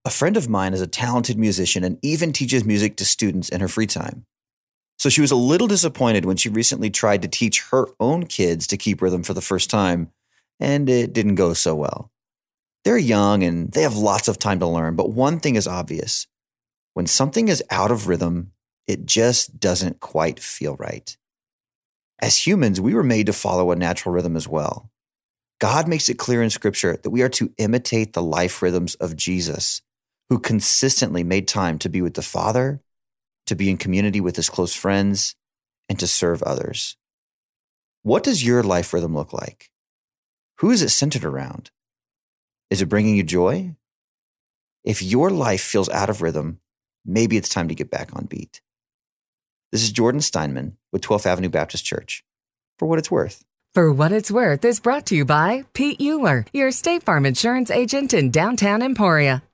A friend of mine is a talented musician and even teaches music to students in her free time. So she was a little disappointed when she recently tried to teach her own kids to keep rhythm for the first time, and it didn't go so well. They're young and they have lots of time to learn, but one thing is obvious. When something is out of rhythm, it just doesn't quite feel right. As humans, we were made to follow a natural rhythm as well. God makes it clear in Scripture that we are to imitate the life rhythms of Jesus, who consistently made time to be with the Father, to be in community with his close friends, and to serve others. What does your life rhythm look like? Who is it centered around? Is it bringing you joy? If your life feels out of rhythm, maybe it's time to get back on beat. This is Jordan Steinman with 12th Avenue Baptist Church. For What It's Worth. For What It's Worth is brought to you by Pete Euler, your State Farm insurance agent in downtown Emporia.